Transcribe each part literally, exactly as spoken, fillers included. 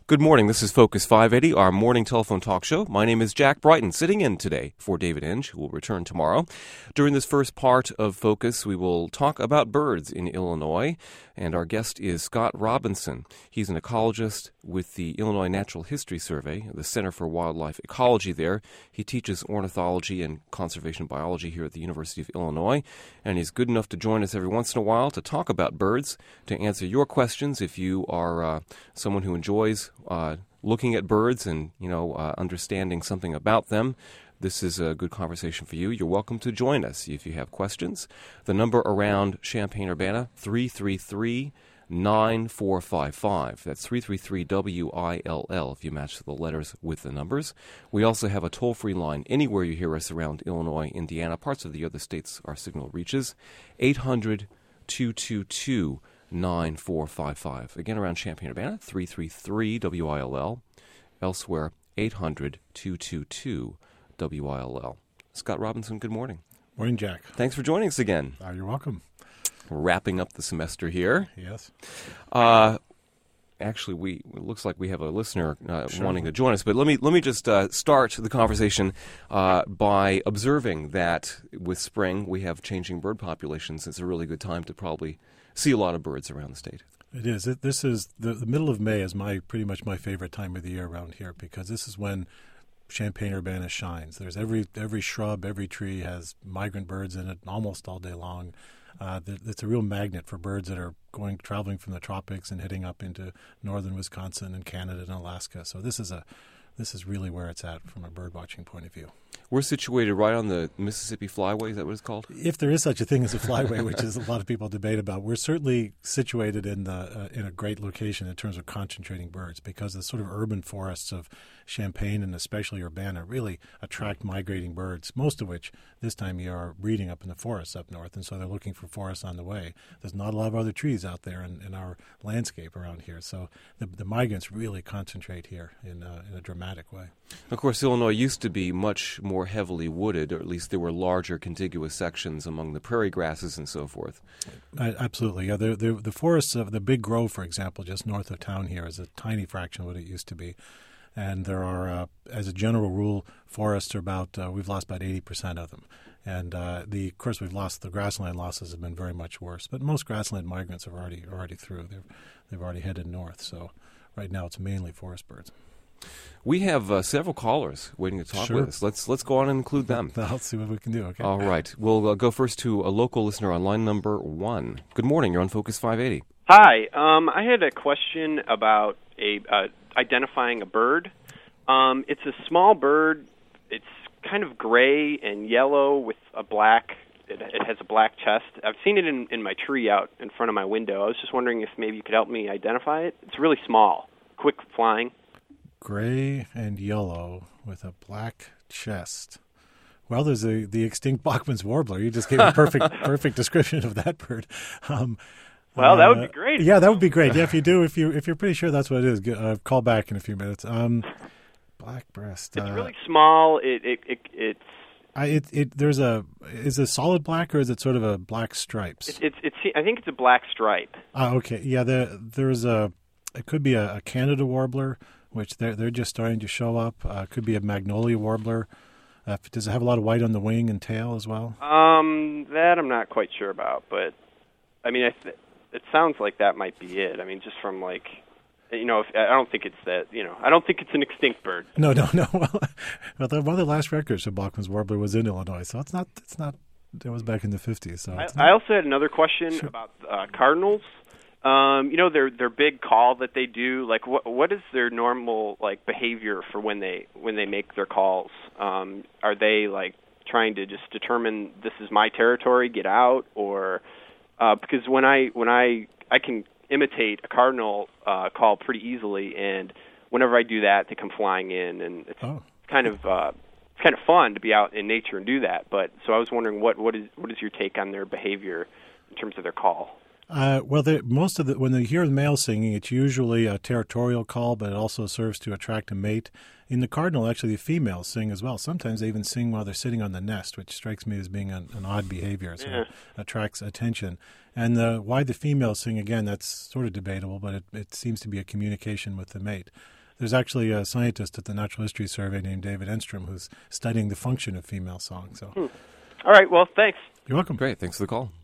Good morning. This is Focus five eighty, our morning telephone talk show. My name is Jack Brighton, sitting in today for David Inge, who will return tomorrow. During this first part of Focus, we will talk about birds in Illinois, and our guest is Scott Robinson. He's an ecologist with the Illinois Natural History Survey, the Center for Wildlife Ecology there. He teaches ornithology and conservation biology here at the University of Illinois, and he's good enough to join us every once in a while to talk about birds, to answer your questions if you are uh, someone who enjoys Uh, looking at birds and, you know, uh, understanding something about them. This is a good conversation for you. You're welcome to join us if you have questions. The number around Champaign-Urbana, three three three, nine four five five. That's three three three W I L L if you match the letters with the numbers. We also have a toll-free line anywhere you hear us around Illinois, Indiana, parts of the other states our signal reaches, eight hundred, two two two, nine four five five. Again, around Champaign-Urbana, three three three W I L L. Elsewhere, eight hundred, two two two, W I L L. Scott Robinson, good morning. Morning, Jack. Thanks for joining us again. Uh, you're welcome. We're wrapping up the semester here. Yes. Uh, actually, we it looks like we have a listener uh, Sure. wanting to join us. But let me let me just uh, start the conversation uh, by observing that with spring we have changing bird populations. It's a really good time to probably see a lot of birds around the state. It is. It, this is the, the middle of May is my pretty much my favorite time of the year around here because this is when Champaign-Urbana shines. There's every every shrub, every tree has migrant birds in it almost all day long. Uh, it's a real magnet for birds that are going traveling from the tropics and heading up into northern Wisconsin and Canada and Alaska. So this is a this is really where it's at from a bird watching point of view. We're situated right on the Mississippi Flyway. Is that what it's called? If there is such a thing as a flyway, which is a lot of people debate about, we're certainly situated in the uh, in a great location in terms of concentrating birds because the sort of urban forests of Champaign and especially Urbana really attract migrating birds, most of which this time of year are breeding up in the forests up north, and so they're looking for forests on the way. There's not a lot of other trees out there in, in our landscape around here, so the, the migrants really concentrate here in, uh, in a dramatic way. Of course, Illinois used to be much more heavily wooded, or at least there were larger contiguous sections among the prairie grasses and so forth. Uh, absolutely. Yeah, the, the, the forests of the Big Grove, for example, just north of town here is a tiny fraction of what it used to be. And there are, uh, as a general rule, forests are about, uh, we've lost about eighty percent of them. And uh, the, of course, we've lost, the grassland losses have been very much worse. But most grassland migrants have already already through. They've, they've already headed north. So right now it's mainly forest birds. We have uh, several callers waiting to talk Sure. with us. Let's let's go on and include them. Let's see what we can do, okay? All right. We'll uh, go first to a local listener on line number one. Good morning. You're on Focus five eighty. Hi. Um, I had a question about a uh, identifying a bird. Um, it's a small bird. It's kind of gray and yellow with a black. It, it has a black chest. I've seen it in, in my tree out in front of my window. I was just wondering if maybe you could help me identify it. It's really small, quick flying. Gray and yellow with a black chest. Well, there's a, the extinct Bachman's warbler. You just gave a perfect perfect description of that bird. Um, Well, that would uh, be great. Yeah, that would be great. Yeah, if you do, if you if you're pretty sure that's what it is, g- uh, call back in a few minutes. Um, black breast. It's uh, really small. It it, it it's I, it it there's a is it solid black or is it sort of a black stripes? it's it's, it's I think it's a black stripe. Ah, okay. Yeah, there there's a it could be a, a Canada warbler, which they're they're just starting to show up. Uh, could be a magnolia warbler. Uh, does it have a lot of white on the wing and tail as well? Um, that I'm not quite sure about, but I mean, I th- it sounds like that might be it. I mean, just from like, you know, if, I don't think it's that. You know, I don't think it's an extinct bird. No, no, no. Well, well the, one of the last records of Bachman's warbler was in Illinois, so it's not. It's not. It was back in the fifties. So I, it's not, I also had another question Sure. about uh, cardinals. Um, you know, their their big call that they do. Like, what what is their normal like behavior for when they when they make their calls? Um, are they like trying to just determine this is my territory, get out, or uh, because when I when I I can imitate a cardinal uh, call pretty easily, and whenever I do that, they come flying in, and it's Oh. kind of uh, it's kind of fun to be out in nature and do that. But so I was wondering what what is what is your take on their behavior in terms of their call? Uh, well, they, most of the when they hear the male singing, it's usually a territorial call, but it also serves to attract a mate. In the cardinal, actually, the females sing as well. Sometimes they even sing while they're sitting on the nest, which strikes me as being an, an odd behavior. So Yeah. it attracts attention. And the, why the females sing, again, that's sort of debatable, but it, it seems to be a communication with the mate. There's actually a scientist at the Natural History Survey named David Enstrom who's studying the function of female song. So, Hmm. All right, well, thanks. You're welcome. Great. Thanks for the call.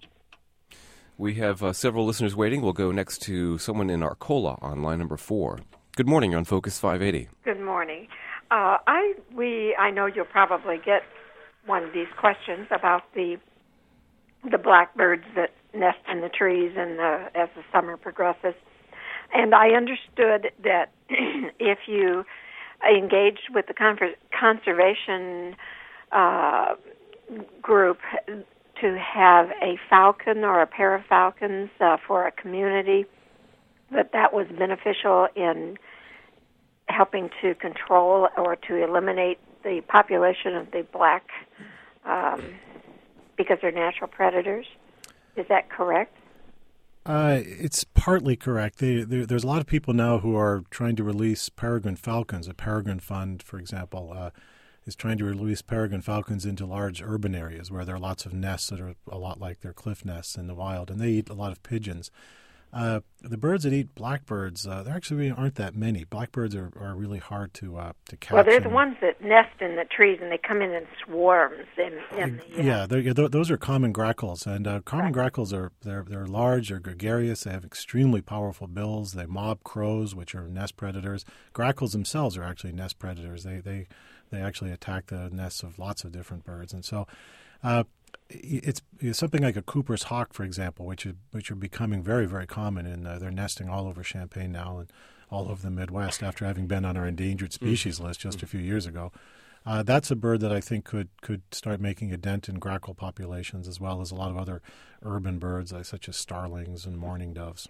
We have uh, several listeners waiting. We'll go next to someone in Arcola on line number four. Good morning. You're on Focus five eighty. Good morning. Uh, I we I know you'll probably get one of these questions about the the blackbirds that nest in the trees and the, as the summer progresses. And I understood that if you engaged with the con- conservation uh, group to have a falcon or a pair of falcons uh, for a community, that that was beneficial in helping to control or to eliminate the population of the black um, because they're natural predators. Is that correct? Uh, it's partly correct. They, they, there's a lot of people now who are trying to release peregrine falcons. A peregrine fund, for example, uh, is trying to release peregrine falcons into large urban areas where there are lots of nests that are a lot like their cliff nests in the wild, and they eat a lot of pigeons. Uh, the birds that eat blackbirds, uh, there actually really aren't that many. Blackbirds are, are really hard to uh, to catch. Well, they're the and- ones that nest in the trees, and they come in in swarms. In, in the, uh, Yeah, they're- yeah, th- those are common grackles, and uh, common grackles are they're they're large, they're gregarious, they have extremely powerful bills. They mob crows, which are nest predators. Grackles themselves are actually nest predators. They they they actually attack the nests of lots of different birds, and so. Uh, It's, it's something like a Cooper's hawk, for example, which is, which are becoming very, very common, and uh, they're nesting all over Champaign now and all over the Midwest after having been on our endangered species mm. list just a few years ago. Uh, that's a bird that I think could, could start making a dent in grackle populations, as well as a lot of other urban birds, uh, such as starlings and mourning doves.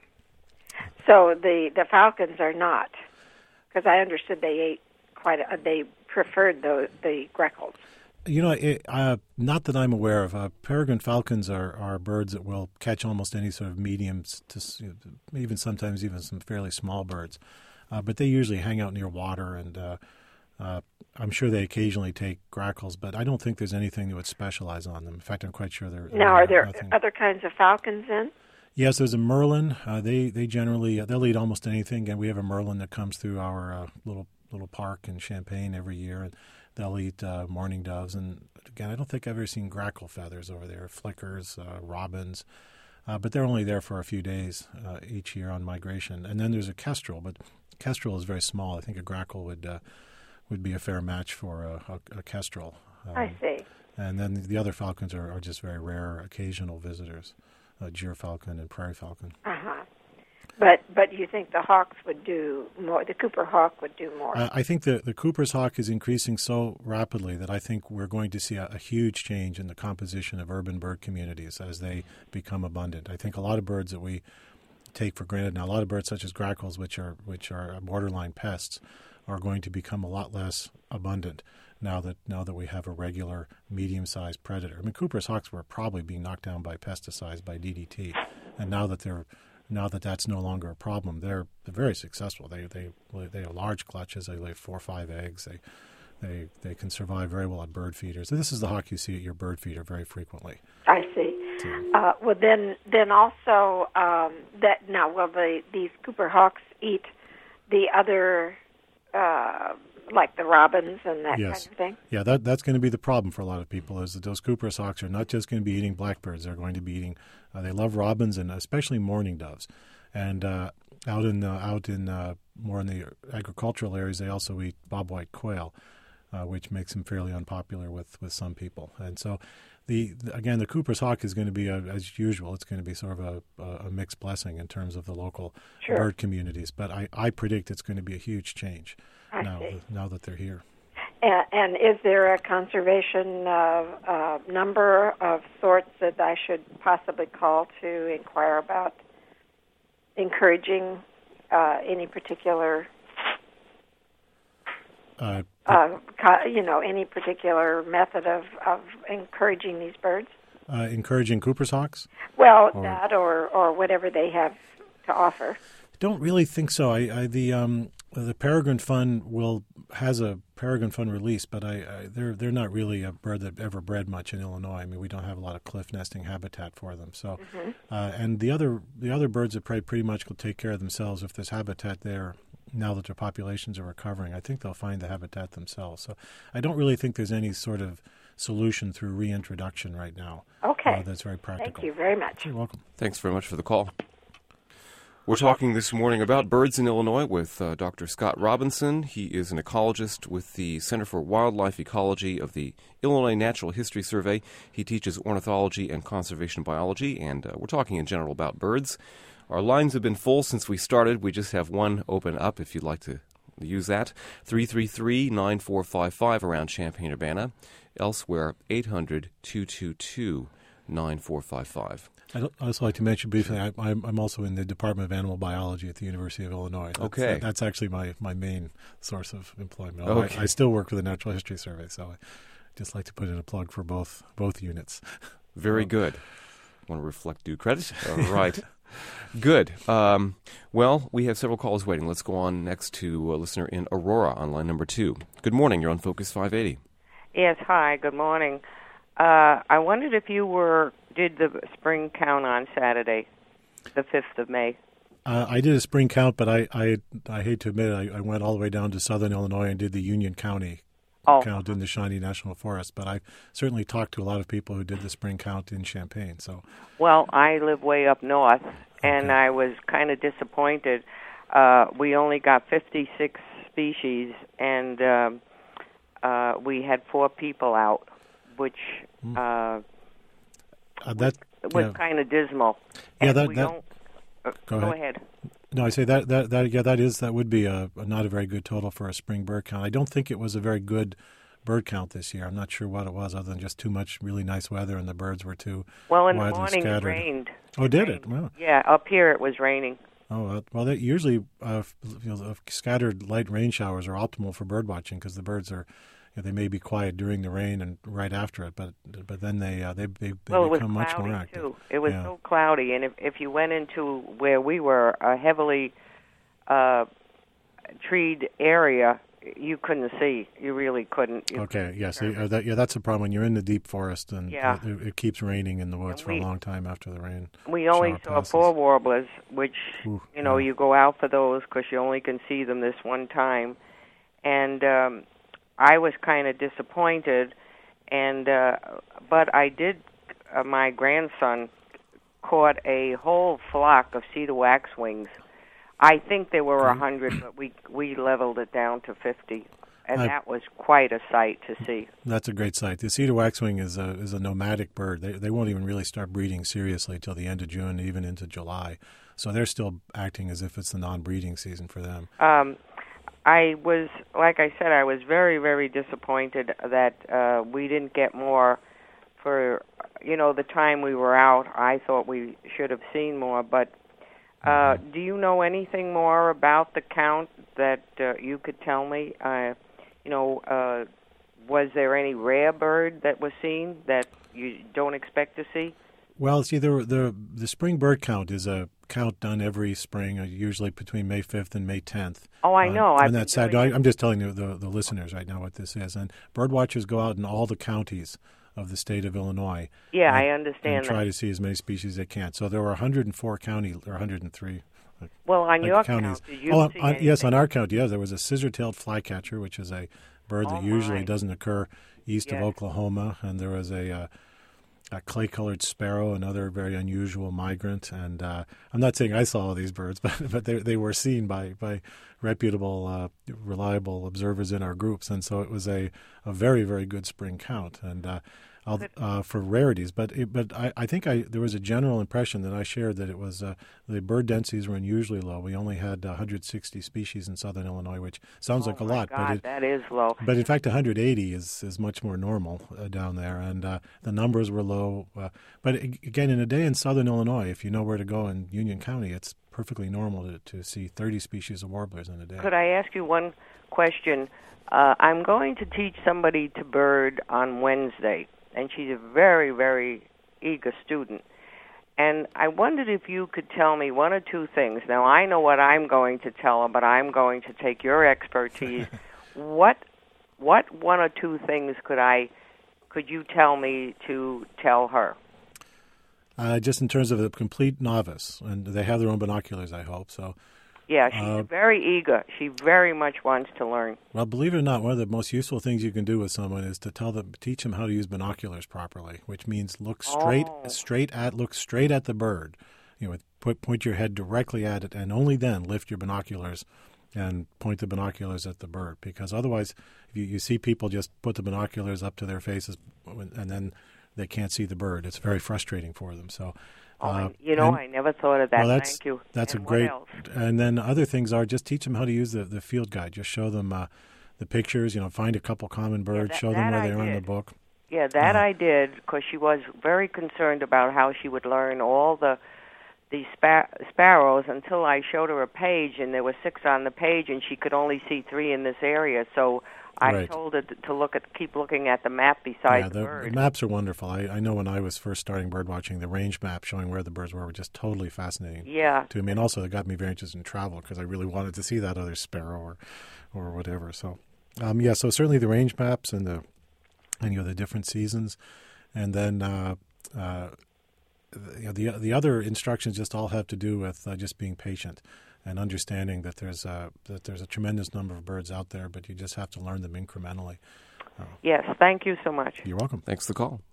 So the, the falcons are not, because I understood they ate quite a, they preferred the, the grackles. You know, it, uh, not that I'm aware of. Uh, peregrine falcons are, are birds that will catch almost any sort of mediums, to you know, even sometimes even some fairly small birds. Uh, but they usually hang out near water, and uh, uh, I'm sure they occasionally take grackles, but I don't think there's anything that would specialize on them. In fact, I'm quite sure they're... Now, are there nothing. other kinds of falcons then? Yes, there's a merlin. Uh, they they generally, uh, they'll eat almost anything, and we have a merlin that comes through our uh, little little park in Champaign every year, and they'll eat uh, mourning doves, and again, I don't think I've ever seen grackle feathers over there, flickers, uh, robins, uh, but they're only there for a few days uh, each year on migration. And then there's a kestrel, but kestrel is very small. I think a grackle would uh, would be a fair match for a, a, a kestrel. Um, I see. And then the other falcons are, are just very rare, occasional visitors, uh, gyrfalcon and prairie falcon. Uh-huh. But but you think the hawks would do more, the Cooper hawk would do more? Uh, I think the, the Cooper's hawk is increasing so rapidly that I think we're going to see a, a huge change in the composition of urban bird communities as they become abundant. I think a lot of birds that we take for granted now, a lot of birds such as grackles, which are which are borderline pests, are going to become a lot less abundant now that now that we have a regular medium-sized predator. I mean, Cooper's hawks were probably being knocked down by pesticides, by D D T, and now that they're Now that that's no longer a problem, they're, they're very successful. They they they are large clutches. They lay four or five eggs. They they they can survive very well at bird feeders. This is the hawk you see at your bird feeder very frequently. I see. So, Uh, well, then then also um, that now will the these Cooper hawks eat the other uh, like the robins and that yes. kind of thing? Yeah, that that's going to be the problem for a lot of people. Is that those Cooper's hawks are not just going to be eating blackbirds. They're going to be eating. Uh, they love robins and especially mourning doves. And uh, out in uh, out in uh, more in the agricultural areas, they also eat bobwhite quail, uh, which makes them fairly unpopular with, with some people. And so, the, the again, the Cooper's hawk is going to be a, as usual. It's going to be sort of a, a, a mixed blessing in terms of the local Sure. bird communities. But I, I predict it's going to be a huge change I now see. now that they're here. And, and is there a conservation uh, uh, number of sorts that I should possibly call to inquire about encouraging uh, any particular, Uh, uh, co- you know, any particular method of, of encouraging these birds? uh, encouraging Cooper's hawks? Well, Or- that or, or whatever they have to offer. Don't really think so. I, I the um the Peregrine Fund will has a Peregrine Fund release, but I, I they're they're not really a bird that ever bred much in Illinois. I mean, we don't have a lot of cliff nesting habitat for them. So, Mm-hmm. uh, and the other the other birds that probably pretty much will take care of themselves if there's habitat there. Now that their populations are recovering, I think they'll find the habitat themselves. So, I don't really think there's any sort of solution through reintroduction right now. Okay. Uh, that's very practical. Thank you very much. You're welcome. Thanks very much for the call. We're talking this morning about birds in Illinois with uh, Doctor Scott Robinson. He is an ecologist with the Center for Wildlife Ecology of the Illinois Natural History Survey. He teaches ornithology and conservation biology, and uh, we're talking in general about birds. Our lines have been full since we started. We just have one open up if you'd like to use that. three three three, nine four five five around Champaign-Urbana. Elsewhere, eight hundred, two two two, nine four five five. I'd also like to mention briefly, I, I'm, I'm also in the Department of Animal Biology at the University of Illinois. That's, Okay. That's actually my, my main source of employment. Although Okay. I, I still work for the Natural History Survey, so I just like to put in a plug for both both units. Very good. Want to reflect due credit? All right. Good. Um, well, we have several calls waiting. Let's go on next to a listener in Aurora on line number two. Good morning. You're on Focus five eighty. Yes, hi, good morning. Uh, I wondered if you were did the spring count on Saturday, the fifth of May. Uh, I did a spring count, but I, I, I hate to admit it, I, I went all the way down to southern Illinois and did the Union County Oh. count in the Shawnee National Forest. But I certainly talked to a lot of people who did the spring count in Champaign. So, Well, I live way up north, and Okay. I was kind of disappointed. Uh, we only got fifty-six species, and um, uh, we had four people out, which uh, uh, that was yeah. kind of dismal. Yeah, And that- we that- don't, uh, go go ahead. ahead. No, I say that, that, that yeah, that is that would be a, a not a very good total for a spring bird count. I don't think it was a very good bird count this year. I'm not sure what it was, other than just too much really nice weather and the birds were too Well, in the widely morning scattered. it rained. Oh, did it? Wow. Yeah, up here it was raining. Oh, uh, well, that usually uh, you know, scattered light rain showers are optimal for bird watching because the birds are, you know, they may be quiet during the rain and right after it, but but then they uh, they they, they Well, it was become much cloudy more active. too. It was Yeah. so cloudy, and if if you went into where we were, a heavily uh, treed area, you couldn't see. You really couldn't. You Okay, yes, couldn't- uh, that, yeah, that's a problem when you're in the deep forest and Yeah. it, it keeps raining in the woods And for we- a long time after the rain. We only shower saw passes. four warblers, which Ooh, you know yeah. you go out for those because you only can see them this one time, and um, I was kind of disappointed, and uh, but I did. Uh, my grandson caught a whole flock of cedar waxwings. I think there were a hundred, but we we leveled it down to fifty, and I- that was quite a sight to see. That's a great sight. The cedar waxwing is a is a nomadic bird. They they won't even really start breeding seriously till the end of June, even into July. So they're still acting as if it's the non-breeding season for them. Um, I was, like I said, I was very, very disappointed that uh, we didn't get more for, you know, the time we were out. I thought we should have seen more, but uh, do you know anything more about the count that uh, you could tell me? Uh, you know, uh, was there any rare bird that was seen that you don't expect to see? Well, see, the the the spring bird count is a count done every spring, uh, usually between May fifth and May tenth. Oh, I know. I've And been that's sad. doing I, I'm just telling the, the the listeners right now what this is. And bird watchers go out in all the counties of the state of Illinois. Yeah, and, I understand and try that. to see as many species as they can. So there were one hundred four counties, or one hundred three. Well, on like your counties. count, did you oh, see on, yes, on anything? our count, yeah, there was a scissor-tailed flycatcher, which is a bird Oh, that usually my. doesn't occur east of Yes. Oklahoma, and there was a, uh, a clay-colored sparrow, another very unusual migrant. And uh, I'm not saying I saw all these birds, but but they they were seen by by reputable, uh, reliable observers in our groups, and so it was a, a very very good spring count. And uh, I'll, uh, for rarities, but it, but I, I think I there was a general impression that I shared that it was uh, the bird densities were unusually low. We only had one hundred sixty species in southern Illinois, which sounds Oh, like a my lot, God, but it, that is low. but in fact one hundred eighty is, is much more normal uh, down there, and uh, the numbers were low. Uh, but a- again, in a day in southern Illinois, if you know where to go in Union County, it's perfectly normal to, to see thirty species of warblers in a day. Could I ask you one question? Uh, I'm going to teach somebody to bird on Wednesday, and she's a very, very eager student. And I wondered if you could tell me one or two things. Now, I know what I'm going to tell her, but I'm going to take your expertise. what what one or two things could I could you tell me to tell her? Uh, just in terms of a complete novice, and they have their own binoculars, I hope. So, yeah, she's uh, very eager. She very much wants to learn. Well, believe it or not, one of the most useful things you can do with someone is to tell them, teach them how to use binoculars properly, which means look straight, Oh. straight at, look straight at the bird. You know, put point your head directly at it, and only then lift your binoculars and point the binoculars at the bird. Because otherwise, if you, you see people just put the binoculars up to their faces, and then they can't see the bird. It's very frustrating for them. So, Oh, uh, you know, and- I never thought of that. well, that's, Thank you. That's And a what great. else? And then other things are just teach them how to use the, the field guide. Just show them uh, the pictures. You know, find a couple common birds. that- show them that where I they are in the did. book. Yeah, that Uh, I did because she was very concerned about how she would learn all the the spa- sparrows until I showed her a page, and there were six on the page, and she could only see three in this area. So I Right. told her to look at, keep looking at the map beside Yeah, the, the, bird. the maps are wonderful. I, I know when I was first starting bird watching, the range map showing where the birds were were just totally fascinating Yeah. to me. And also, it got me very interested in travel because I really wanted to see that other sparrow or, or whatever. So, um, yeah, so certainly the range maps and the and you know the different seasons, and then uh, uh, you know, the the other instructions just all have to do with uh, just being patient and understanding that there's a that there's a tremendous number of birds out there, but you just have to learn them incrementally. Yes, thank you so much. You're welcome. Thanks for the call.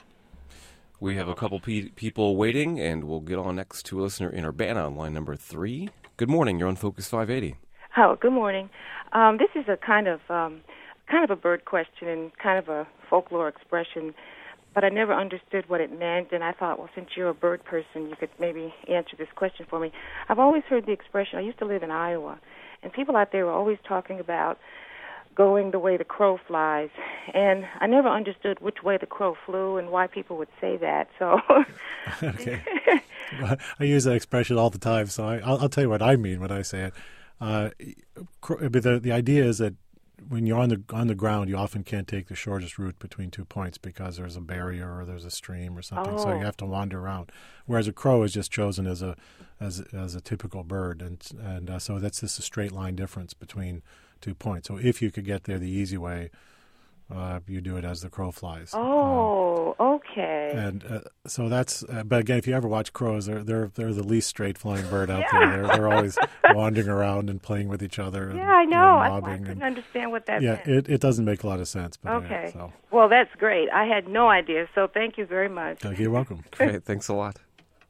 We have a couple pe- people waiting, and we'll get on next to a listener in Urbana on line number three. Good morning. You're on Focus five eighty. Oh, good morning. Um, this is a kind of um, kind of a bird question and kind of a folklore expression, but I never understood what it meant, and I thought, well, since you're a bird person, you could maybe answer this question for me. I've always heard the expression. I used to live in Iowa, and people out there were always talking about going the way the crow flies, and I never understood which way the crow flew and why people would say that. So, Okay. Well, I use that expression all the time, so I, I'll, I'll tell you what I mean when I say it. Uh, cro- but the the idea is that when you're on the on the ground, you often can't take the shortest route between two points because there's a barrier or there's a stream or something. So Oh. you have to wander around. Whereas a crow is just chosen as a as as a typical bird, and and uh, so that's just a straight line difference between two points. So if you could get there the easy way, uh, you do it as the crow flies. Um, oh, okay. and uh, so that's. Uh, but again, if you ever watch crows, they're they're they're the least straight flying bird out Yeah. there. They're they're always wandering around and playing with each other. And, Yeah, I you know. I, I mobbing couldn't and, understand what that yeah, meant. it it doesn't make a lot of sense. But Okay. Yeah, so Well, that's great. I had no idea, so thank you very much. uh, you're welcome. Great. Thanks a lot.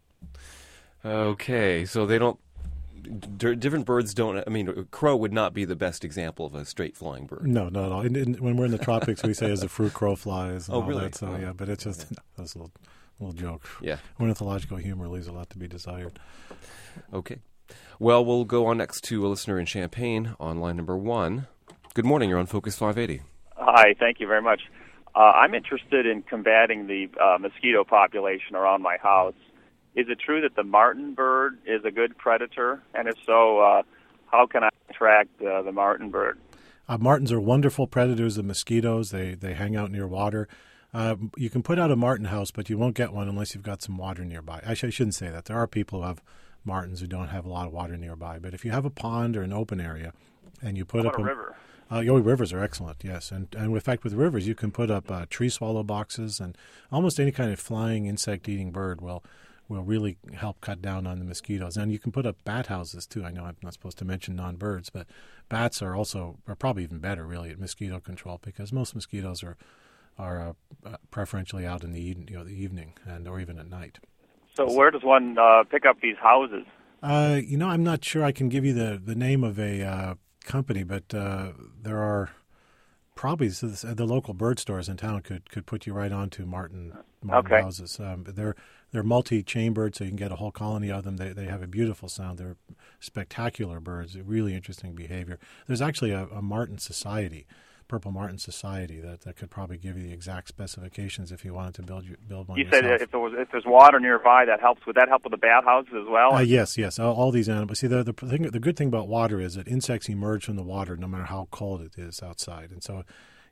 Okay, so they don't. D- different birds don't. I mean, a crow would not be the best example of a straight flying bird. No, not at all. In, in, when we're in the tropics, we say as the fruit crow flies. And Oh, all really? That, so Oh. yeah, but it's just that's a little little joke. Yeah. Ornithological humor leaves a lot to be desired. Okay. Well, we'll go on next to a listener in Champaign on line number one. Good morning. You're on Focus five eighty. Hi, thank you very much. Uh, I'm interested in combating the uh, mosquito population around my house. Is it true that the martin bird is a good predator? And if so, uh, how can I attract uh, the martin bird? Uh, martins are wonderful predators of mosquitoes. They they hang out near water. Uh, you can put out a martin house, but you won't get one unless you've got some water nearby. Actually, I shouldn't say that. There are people who have martins who don't have a lot of water nearby. But if you have a pond or an open area, and you put How up about a river? Uh, oh, rivers are excellent, yes. And, and in fact, with rivers, you can put up uh, tree swallow boxes, and almost any kind of flying, insect-eating bird will will really help cut down on the mosquitoes. And you can put up bat houses, too. I know I'm not supposed to mention non-birds, but bats are also are probably even better, really, at mosquito control because most mosquitoes are are uh, uh, preferentially out in the, e- you know, the evening and or even at night. So where does one uh, pick up these houses? Uh, you know, I'm not sure I can give you the, the name of a uh, company, but uh, there are probably so this, the local bird stores in town could, could put you right onto Martin, Martin Okay. houses. Um, they're they're multi-chambered, so you can get a whole colony of them. They they have a beautiful sound. They're spectacular birds. Really interesting behavior. There's actually a, a Martin Society, Purple Martin Society, that, that could probably give you the exact specifications if you wanted to build you, build one You yourself. said if there was if there's water nearby, that helps. Would that help with the bat houses as well? Uh, yes, yes. All, all these animals. See, the the thing, the good thing about water is that insects emerge from the water no matter how cold it is outside, and so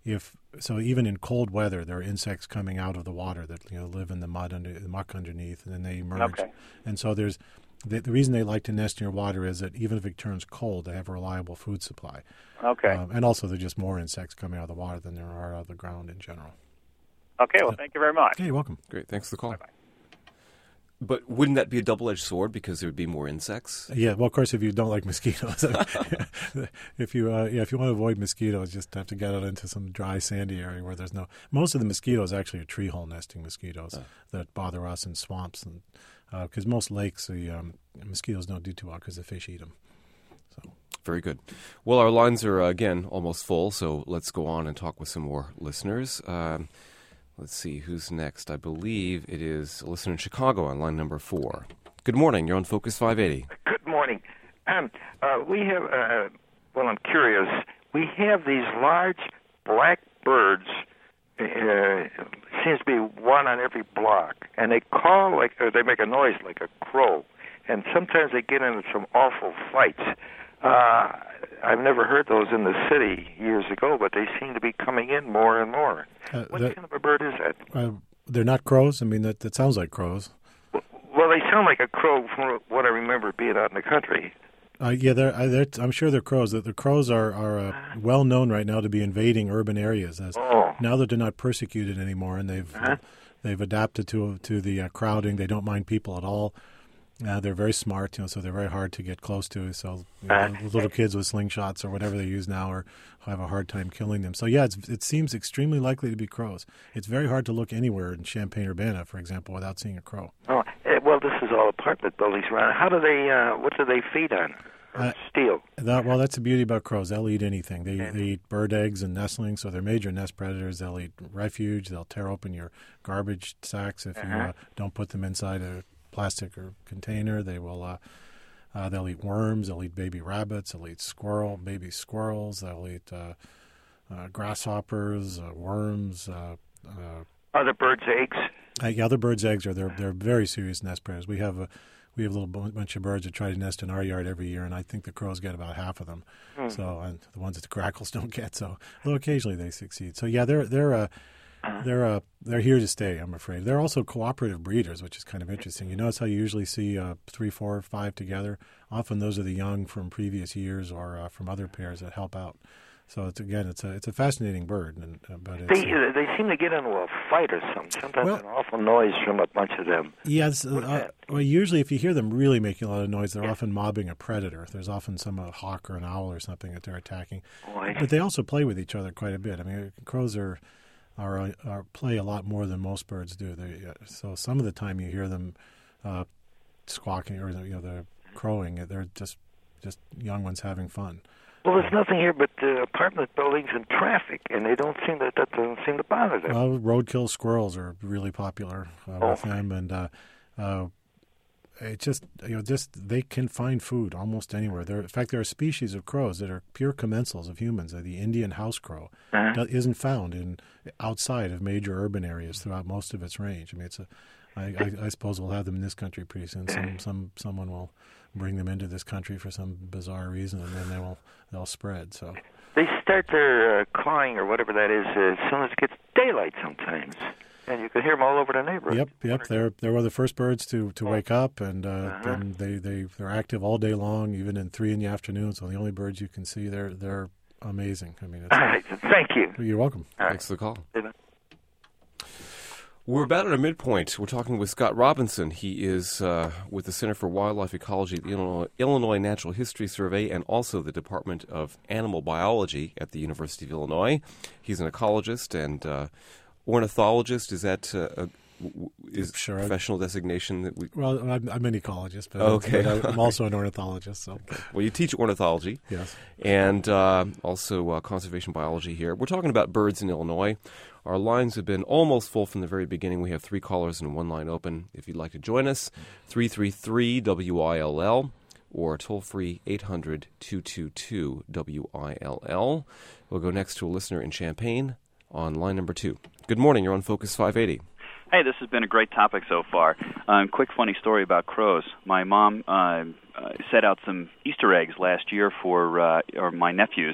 if so, even in cold weather, there are insects coming out of the water that you know live in the mud under the muck underneath, and then they emerge. Okay. And so there's the, the reason they like to nest near water is that even if it turns cold, they have a reliable food supply. Okay. Um, and also, there's just more insects coming out of the water than there are out of the ground in general. Okay. Well, thank you very much. Hey, you're welcome. Great. Thanks for the call. Bye-bye. But wouldn't that be a double-edged sword because there would be more insects? Yeah, well, of course, if you don't like mosquitoes, if you uh, yeah, if you want to avoid mosquitoes, just have to get out into some dry, sandy area where there's no. Most of the mosquitoes actually are tree hole nesting mosquitoes Oh. that bother us in swamps, and because uh, most lakes, the um, mosquitoes don't do too well because the fish eat them. So. Very good. Well, our lines are, uh, again, almost full, so let's go on and talk with some more listeners. Um, let's see, who's next? I believe it is a listener in Chicago on line number four. Good morning. You're on Focus five eighty. Good morning. Um, uh, we have, uh, well, I'm curious. We have these large black birds. Uh, seems to be one on every block, and they call like, or they make a noise like a crow, and sometimes they get into some awful fights. Uh, I've never heard those in the city years ago, but they seem to be coming in more and more. Uh, what that, kind of a bird is that? Uh, they're not crows. I mean, that, that sounds like crows. Well, they sound like a crow from what I remember being out in the country. Uh, yeah, they're, uh, they're, I'm sure they're crows. The, the crows are, are uh, well known right now to be invading urban areas. As Oh. Now that they're not persecuted anymore, and they've Uh-huh. they've adapted to to the uh, crowding. They don't mind people at all. Uh, they're very smart, you know, so they're very hard to get close to. So you know, Uh-huh. little kids with slingshots or whatever they use now are have a hard time killing them. So yeah, it's, it seems extremely likely to be crows. It's very hard to look anywhere in Champaign-Urbana, for example, without seeing a crow. Oh, eh, well, this is all apartment buildings around. How do they? Uh, what do they feed on? Or Uh, steal? That, well, that's the beauty about crows. They'll eat anything. They, Okay. they eat bird eggs and nestlings, so they're major nest predators. They'll eat refuge. They'll tear open your garbage sacks if you Uh-huh. uh, don't put them inside a plastic or container. They will. Uh, uh, they'll eat worms. They'll eat baby rabbits. They'll eat squirrel, baby squirrels. They'll eat uh, uh, grasshoppers, uh, worms. Uh, uh, Other birds' eggs? uh, yeah, other birds' eggs are they're they're very serious nest predators. We have a we have a little bu- bunch of birds that try to nest in our yard every year, and I think the crows get about half of them. Hmm. So, and the ones that the grackles don't get. So, though occasionally they succeed. So, yeah, they're they're uh, they're uh, they're here to stay. I'm afraid they're also cooperative breeders, which is kind of interesting. You notice how you usually see uh, three, four, five together. Often those are the young from previous years or uh, from other pairs that help out. So it's again, it's a it's a fascinating bird, and uh, but it's, They uh, they seem to get into a fight or something. Sometimes Well- an awful noise from a bunch of them. Yes. What's Uh, that? well, usually, if you hear them really making a lot of noise, they're often mobbing a predator. There's often some uh, hawk or an owl or something that they're attacking. Boy. But they also play with each other quite a bit. I mean, crows are are, are play a lot more than most birds do. They, uh, so some of the time you hear them uh, squawking or you know they're crowing. They're just just young ones having fun. Well, there's nothing here but uh, apartment buildings and traffic, and they don't seem to that doesn't seem to bother them. Well, roadkill squirrels are really popular uh, Oh. with them, and uh, uh, it just you know just they can find food almost anywhere. There, in fact, there are species of crows that are pure commensals of humans. Uh, the Indian house crow Uh-huh. do- isn't found in outside of major urban areas throughout most of its range. I mean, it's a I, I, I suppose we'll have them in this country pretty soon. Some some someone will bring them into this country for some bizarre reason, and then they will they'll spread. So. They start their uh, cawing or whatever that is uh, as soon as it gets daylight sometimes, and you can hear them all over the neighborhood. Yep, yep. They're they're one of the first birds to, to wake up, and uh, Uh-huh. and they they they're active all day long, even in three in the afternoon. So the only birds you can see, they're they're amazing. I mean, it's, All right, thank you. you're welcome. All right. Thanks for the call. Bye-bye. We're about at a midpoint. We're talking with Scott Robinson. He is uh, with the Center for Wildlife Ecology at the Illinois, Illinois Natural History Survey and also the Department of Animal Biology at the University of Illinois. He's an ecologist and uh, ornithologist. Is that uh, a, w- is Sure. professional designation that we? Well, I'm, I'm an ecologist, but, Okay. but I'm also an ornithologist. So Well, you teach ornithology. yes, and uh, also uh, conservation biology here. We're talking about birds in Illinois. Our lines have been almost full from the very beginning. We have three callers and one line open. If you'd like to join us, three three three W I L L or toll-free eight hundred two two two W I L L. We'll go next to a listener in Champaign on line number two. Good morning. You're on Focus five eighty. Hey, this has been a great topic so far. Um, quick funny story about crows. My mom uh, uh, set out some Easter eggs last year for uh, or my nephews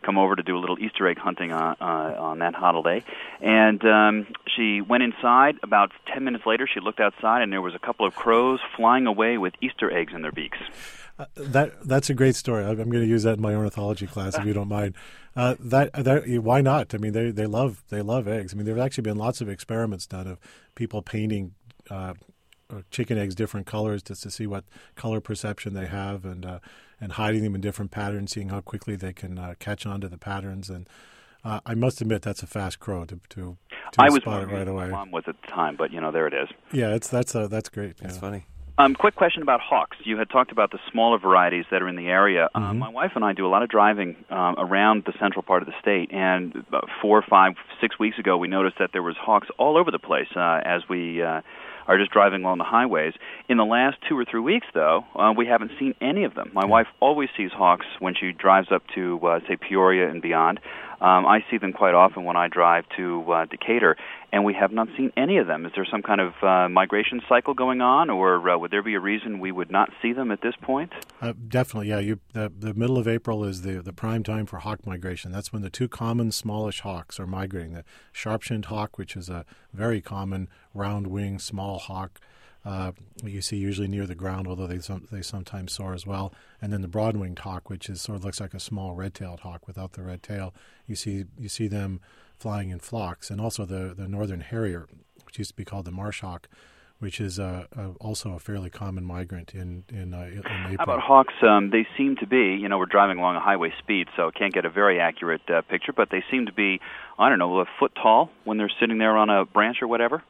come over to do a little Easter egg hunting on, uh, on that holiday. And um, she went inside. About ten minutes later, she looked outside, and there was a couple of crows flying away with Easter eggs in their beaks. Uh, that that's a great story. I'm going to use that in my ornithology class if you don't mind. Uh, that that why not? I mean, they they love they love eggs. I mean, there have actually been lots of experiments done of people painting uh, chicken eggs different colors just to see what color perception they have, and uh, and hiding them in different patterns, seeing how quickly they can uh, catch on to the patterns. And uh, I must admit that's a fast crow to to, to I was spot it right away. My mom was at the time, but you know, there it is. Yeah, it's that's uh, that's great. That's yeah. funny. Um, quick question about hawks. You had talked about the smaller varieties that are in the area. Mm-hmm. Um, my wife and I do a lot of driving um, around the central part of the state, and about four, five, six weeks ago, we noticed that there was hawks all over the place uh, as we uh, are just driving along the highways. In the last two or three weeks, though, uh, we haven't seen any of them. My wife always sees hawks when she drives up to, uh, say, Peoria and beyond. Um, I see them quite often when I drive to uh, Decatur, and we have not seen any of them. Is there some kind of uh, migration cycle going on, or uh, would there be a reason we would not see them at this point? Uh, definitely, yeah. You, the, the middle of April is the, the prime time for hawk migration. That's when the two common smallish hawks are migrating. The sharp-shinned hawk, which is a very common round-winged small hawk, uh, you see usually near the ground, although they some, they sometimes soar as well. And then the broad-winged hawk, which is sort of looks like a small red-tailed hawk without the red tail. You see you see them flying in flocks, and also the, the northern harrier, which used to be called the marsh hawk, which is uh, uh, also a fairly common migrant in in, uh, in April. How about hawks? Um, they seem to be, you know, we're driving along a highway speed, so can't get a very accurate uh, picture, but they seem to be, I don't know, a foot tall when they're sitting there on a branch or whatever.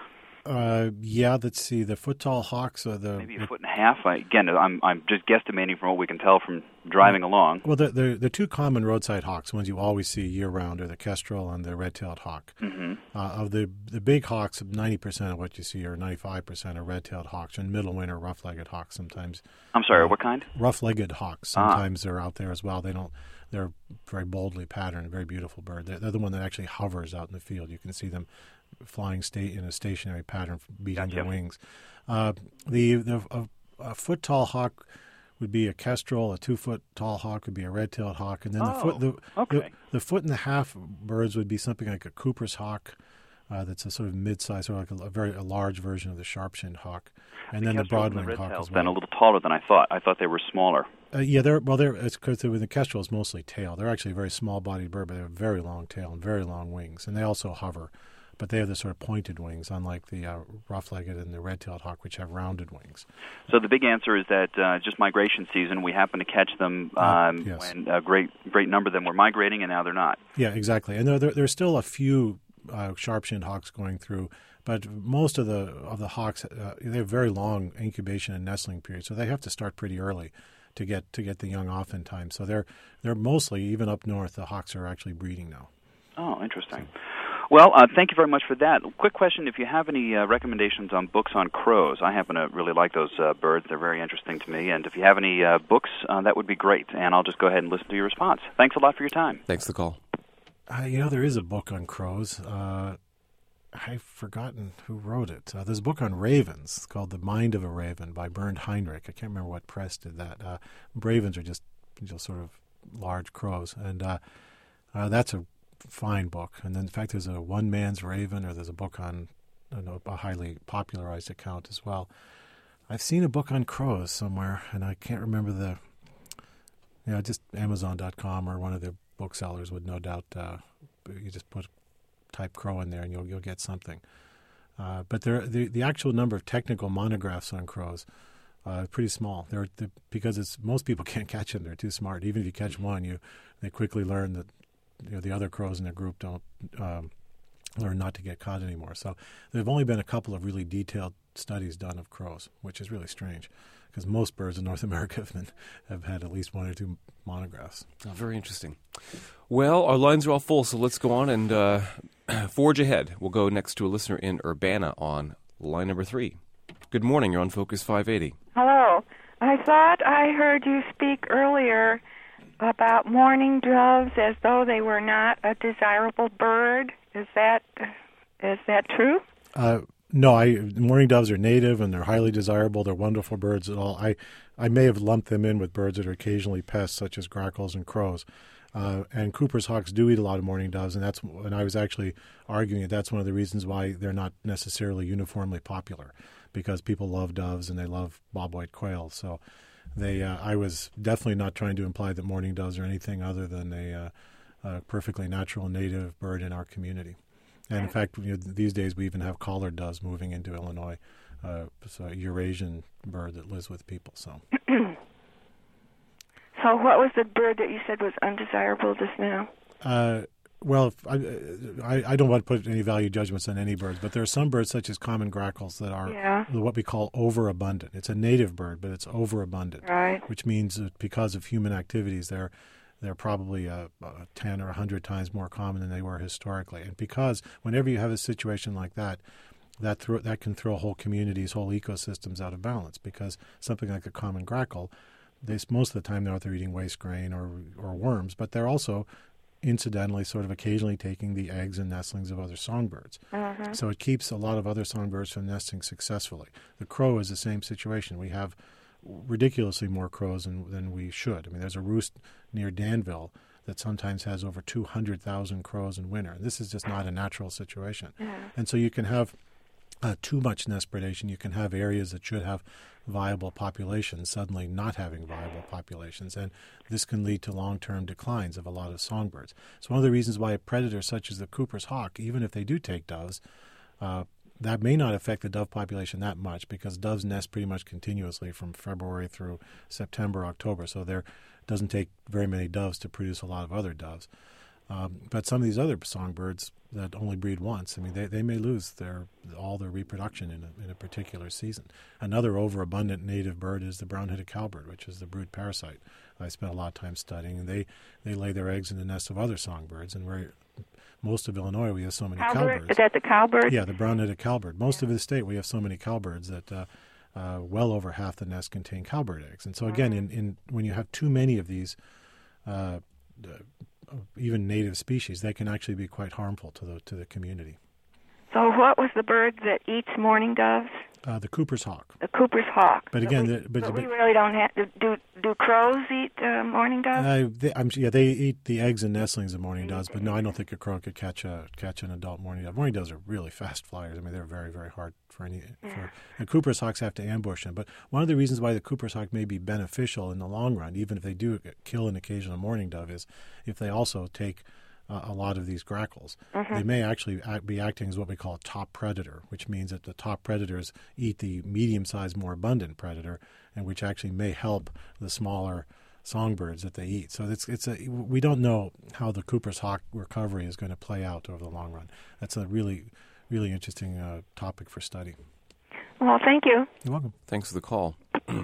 Uh, yeah, let's see. The foot-tall hawks are the maybe a foot and a half. I, again, I'm I'm just guesstimating from what we can tell from driving along. Well, the, the the two common roadside hawks, ones you always see year-round, are the kestrel and the red-tailed hawk. Mm-hmm. Uh, of the the big hawks, ninety percent of what you see, or ninety-five percent, are red-tailed hawks, and middle winter rough-legged hawks sometimes. I'm sorry, uh, what kind? Rough-legged hawks. Sometimes ah. they're out there as well. They don't. They're very boldly patterned, very beautiful bird. They're, they're the one that actually hovers out in the field. You can see them flying state in a stationary pattern, beating gotcha. their wings. Uh, the the a, a foot tall hawk would be a kestrel. A two foot tall hawk would be a red tailed hawk, and then oh, the foot the, okay. the the foot and a half birds would be something like a Cooper's hawk. Uh, that's a sort of mid-sized, or like a, a very a large version of the sharp-shinned hawk, and the then the broad-winged the hawk as well. Then a little taller than I thought. I thought they were smaller. Uh, yeah, they're well. They're it's because the kestrel is mostly tail. They're actually a very small-bodied bird, but they have a very long tail and very long wings, and they also hover. But they have the sort of pointed wings, unlike the uh, rough-legged and the red-tailed hawk, which have rounded wings. So the big answer is that uh, just migration season. We happen to catch them um, uh, yes. when a great great number of them were migrating, and now they're not. Yeah, exactly. And there, there there's still a few uh, sharp-shinned hawks going through, but most of the of the hawks uh, they have very long incubation and nestling periods, so they have to start pretty early to get to get the young off in time. So they're they're mostly, even up north, the hawks are actually breeding now. Oh, interesting. Well, uh, thank you very much for that. Quick question, if you have any uh, recommendations on books on crows. I happen to really like those uh, birds. They're very interesting to me. And if you have any uh, books, uh, that would be great. And I'll just go ahead and listen to your response. Thanks a lot for your time. Thanks for the call. Uh, you know, there is a book on crows. Uh, I've forgotten who wrote it. Uh, there's a book on ravens. It's called The Mind of a Raven by Bernd Heinrich. I can't remember what press did that. Uh, ravens are just, just sort of large crows. And uh, uh, that's a fine book. And then, in fact, there's a One Man's Raven, or there's a book on I don't know, a highly popularized account as well. I've seen a book on crows somewhere, and I can't remember the, you know, just Amazon dot com or one of the booksellers would no doubt, uh, you just put type crow in there and you'll you'll get something. Uh, but there, the the actual number of technical monographs on crows uh, pretty small. They're, they're because it's most people can't catch them. They're too smart. Even if you catch one, you they quickly learn that you know the other crows in the group don't um, learn not to get caught anymore. So there have only been a couple of really detailed studies done of crows, which is really strange because most birds in North America have been, have had at least one or two monographs. Oh, very interesting. Well, our lines are all full, so let's go on and uh, forge ahead. We'll go next to a listener in Urbana on line number three. Good morning. You're on Focus five eighty. Hello. I thought I heard you speak earlier about mourning doves as though they were not a desirable bird. Is that is that true? Uh, no, I mourning doves are native and they're highly desirable. They're wonderful birds at all. I, I may have lumped them in with birds that are occasionally pests, such as grackles and crows. Uh, and Cooper's hawks do eat a lot of mourning doves, and that's and I was actually arguing that that's one of the reasons why they're not necessarily uniformly popular, because people love doves and they love bobwhite quail. So they, uh, I was definitely not trying to imply that mourning doves are anything other than a, uh, a perfectly natural native bird in our community. And in fact, you know, these days we even have collared doves moving into Illinois. Uh, so a Eurasian bird that lives with people. So. So what was the bird that you said was undesirable just now? Uh, well, I, I, I don't want to put any value judgments on any birds, but there are some birds such as common grackles that are yeah. what we call overabundant. It's a native bird, but it's overabundant, right. which means that because of human activities, they're they're probably uh, ten or a hundred times more common than they were historically. And because whenever you have a situation like that, that throw, that can throw whole communities, whole ecosystems out of balance, because something like a common grackle, they, most of the time they're either eating waste grain or or worms, but they're also incidentally sort of occasionally taking the eggs and nestlings of other songbirds. Uh-huh. So it keeps a lot of other songbirds from nesting successfully. The crow is the same situation. We have ridiculously more crows than, than we should. I mean, there's a roost near Danville that sometimes has over two hundred thousand crows in winter. This is just not a natural situation. Yeah. And so you can have uh, too much nest predation. You can have areas that should have viable populations suddenly not having viable populations, and this can lead to long-term declines of a lot of songbirds. So one of the reasons why predators such as the Cooper's hawk, even if they do take doves, uh, that may not affect the dove population that much, because doves nest pretty much continuously from February through September, October, so there doesn't take very many doves to produce a lot of other doves. Um, but some of these other songbirds that only breed once, I mean, they, they may lose their all their reproduction in a, in a particular season. Another overabundant native bird is the brown-headed cowbird, which is the brood parasite I spent a lot of time studying. And they, they lay their eggs in the nests of other songbirds. And where most of Illinois, we have so many cowbird? cowbirds. Is that the cowbird? Yeah, the brown-headed cowbird. Most yeah. of the state, we have so many cowbirds that uh, uh, well over half the nests contain cowbird eggs. And so again, in, in when you have too many of these uh, even native species, they can actually be quite harmful to the to the community. So what was the bird that eats mourning doves? Uh, the Cooper's hawk. The Cooper's hawk. But again, we, the, but, but but we really don't have. Do do crows eat uh, mourning doves? Uh, they, I'm, yeah, they eat the eggs and nestlings of mourning doves. But no, I don't think a crow could catch a catch an adult mourning dove. Mourning doves are really fast flyers. I mean, they're very very hard for any. Yeah. For, and Cooper's hawks have to ambush them. But one of the reasons why the Cooper's hawk may be beneficial in the long run, even if they do kill an occasional mourning dove, is if they also take Uh, a lot of these grackles. Mm-hmm. They may actually act, be acting as what we call a top predator, which means that the top predators eat the medium-sized, more abundant predator, and which actually may help the smaller songbirds that they eat. So it's it's a we don't know how the Cooper's hawk recovery is going to play out over the long run. That's a really, really interesting uh, topic for study. Well, thank you. You're welcome. Thanks for the call.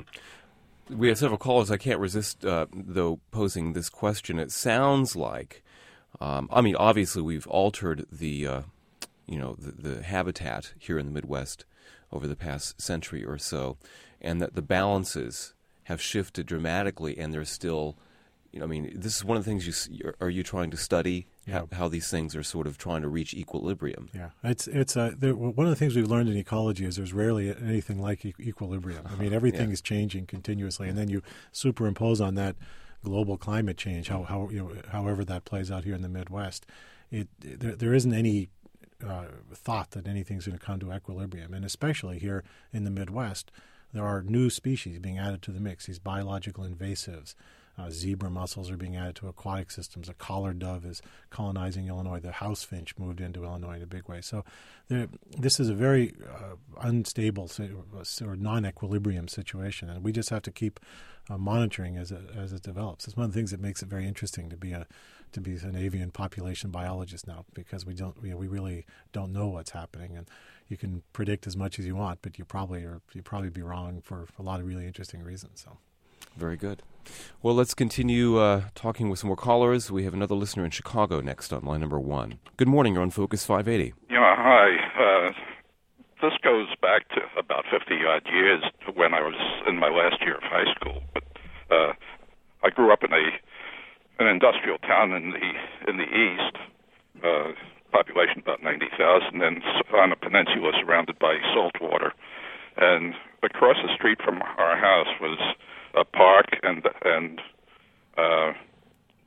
We have several callers. I can't resist, uh, though, posing this question. It sounds like Um, I mean, obviously, we've altered the, uh, you know, the, the habitat here in the Midwest over the past century or so, and that the balances have shifted dramatically, and there's still, you know, I mean, this is one of the things you are you trying to study yeah. how, how these things are sort of trying to reach equilibrium. Yeah, it's it's uh, there, one of the things we've learned in ecology is there's rarely anything like e- equilibrium. I mean, everything yeah. is changing continuously, and then you superimpose on that global climate change, how how you know, however that plays out here in the Midwest, it there, there isn't any uh, thought that anything's going to come to equilibrium, and especially here in the Midwest, there are new species being added to the mix. These biological invasives, uh, zebra mussels are being added to aquatic systems. A collared dove is colonizing Illinois. The house finch moved into Illinois in a big way. So there, this is a very uh, unstable or non-equilibrium situation, and we just have to keep Uh, monitoring as it, as it develops. It's one of the things that makes it very interesting to be a to be an avian population biologist now, because we don't you know, we really don't know what's happening, and you can predict as much as you want, but you probably are you probably be wrong for a lot of really interesting reasons. So, very good. Well, let's continue uh, talking with some more callers. We have another listener in Chicago next on line number one. Good morning. You're on Focus five eighty. Yeah, hi. Uh, This goes back to about fifty-odd years when I was in my last year of high school. But uh, I grew up in a an industrial town in the in the east, uh, population about ninety thousand, and on a peninsula surrounded by salt water. And across the street from our house was a park and and uh,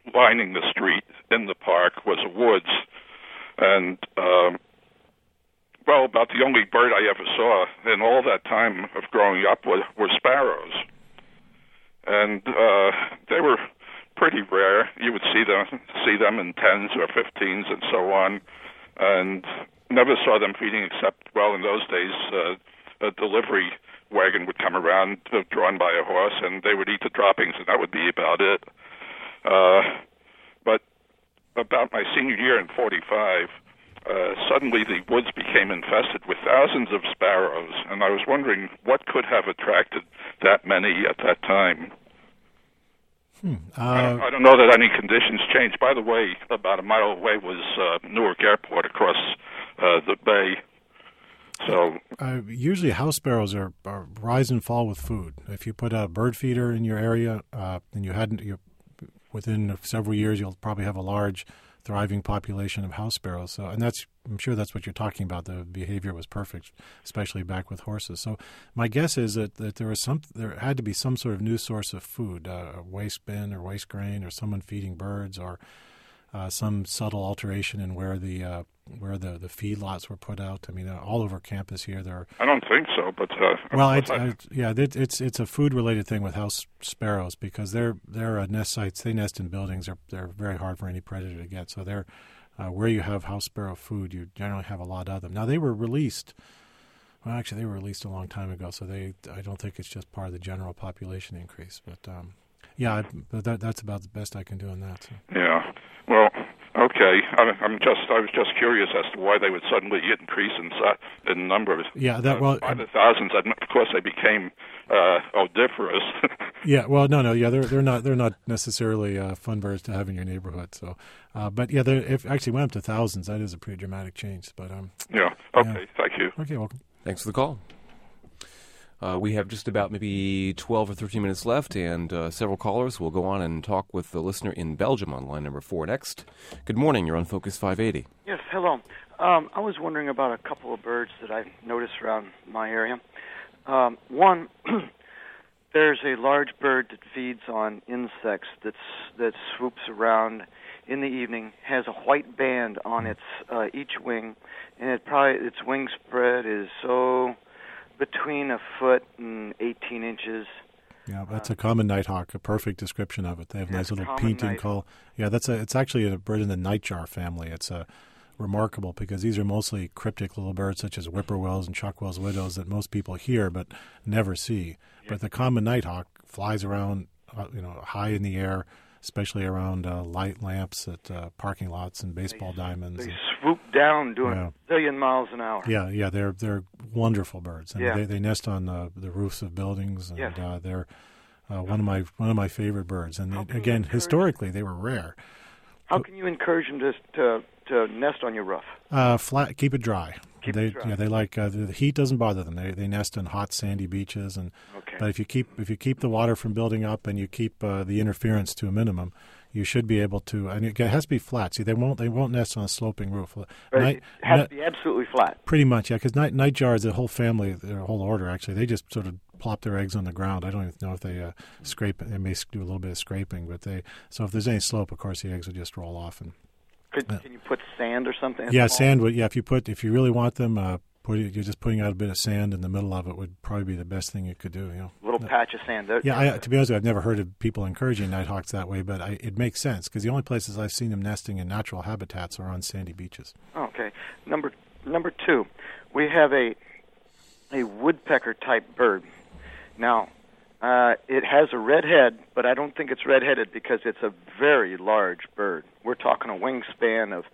lining the street in the park was a woods, and um, well, about the only bird I ever saw in all that time of growing up was, were sparrows, and uh, they were pretty rare. You would see them see them in tens or fifteens and so on, and never saw them feeding except, well, in those days, uh, a delivery wagon would come around, uh, drawn by a horse, and they would eat the droppings, and that would be about it. Uh, but about my senior year in forty-five, uh, suddenly the woods became infested with thousands of sparrows, and I was wondering what could have attracted that many at that time. Hmm. Uh, I, don't, I don't know that any conditions changed. By the way, about a mile away was uh, Newark Airport across uh, the bay. So uh, usually house sparrows are, are rise and fall with food. If you put a bird feeder in your area, uh, and you hadn't, you, within several years, you'll probably have a large, thriving population of house sparrows. So, and that's, I'm sure that's what you're talking about. The behavior was perfect, especially back with horses. So, my guess is that, that there was some, there had to be some sort of new source of food, uh, a waste bin or waste grain, or someone feeding birds, or uh, some subtle alteration in where the uh, where the, the feedlots were put out. I mean, uh, all over campus here, there are... I don't think so, but... Uh, well, I, I, yeah, it, it's it's a food-related thing with house sparrows, because their their uh, nest sites, they nest in buildings. They're, they're very hard for any predator to get. So they're, uh, where you have house sparrow food, you generally have a lot of them. Now, they were released... Well, actually, they were released a long time ago, so they I don't think it's just part of the general population increase. But, um, yeah, I, but that, that's about the best I can do on that. So. Yeah, well... Okay, I'm just. I was just curious as to why they would suddenly increase in in numbers. Yeah, that well, uh, by the thousands, and of course they became uh, odoriferous. Yeah, well, no, no, yeah, they're they're not they're not necessarily uh, fun birds to have in your neighborhood. So, uh, but yeah, they if actually went up to thousands. That is a pretty dramatic change. But um, yeah, okay, yeah. Thank you. Okay, welcome. Thanks for the call. Uh, we have just about maybe twelve or thirteen minutes left, and uh, several callers will go on and talk with the listener in Belgium on line number four next. Good morning. You're on Focus five eighty. Yes, hello. Um, I was wondering about a couple of birds that I noticed around my area. Um, one, there's a large bird that feeds on insects that's, that swoops around in the evening, has a white band on its uh, each wing, and it probably its wing spread is so... between a foot and eighteen inches. Yeah, that's a common nighthawk, a perfect description of it. They have yeah, nice little common painting night- call. Yeah, that's a. It's actually a bird in the nightjar family. It's a remarkable because these are mostly cryptic little birds such as whippoorwills and chuckwills widows that most people hear but never see. Yeah. But the common nighthawk flies around, uh, you know, high in the air, especially around uh, light lamps at uh, parking lots and baseball they, diamonds. They and, swoop down doing yeah. a billion miles an hour. Yeah, yeah, they're they're wonderful birds, and yeah. they, they nest on uh, the roofs of buildings, and yes. uh, they're uh, one of my one of my favorite birds. And they, again, historically, they were rare. How can you encourage them to to, to nest on your roof? Uh, flat, keep it dry. Keep they, it dry. Yeah, they like uh, the heat doesn't bother them. They they nest on hot sandy beaches, and okay. but if you keep if you keep the water from building up and you keep uh, the interference to a minimum, you should be able to. And it has to be flat. See, they won't they won't nest on a sloping roof. But night, it has night, to be absolutely flat. Pretty much, yeah. Because night nightjars, the whole family, their whole order actually, they just sort of plop their eggs on the ground. I don't even know if they uh, scrape. They may do a little bit of scraping, but they. So if there's any slope, of course, the eggs will just roll off. And Could, uh, can you put sand or something? Yeah, sand would. Yeah, if you put if you really want them. Uh, Put it, you're just putting out a bit of sand in the middle of it would probably be the best thing you could do. You know, a little patch of sand. There. Yeah, I, to be honest, with you, I've never heard of people encouraging nighthawks that way, but I, it makes sense because the only places I've seen them nesting in natural habitats are on sandy beaches. Okay, number number two, we have a a woodpecker type bird. Now, uh, it has a red head, but I don't think it's red-headed because it's a very large bird. We're talking a wingspan of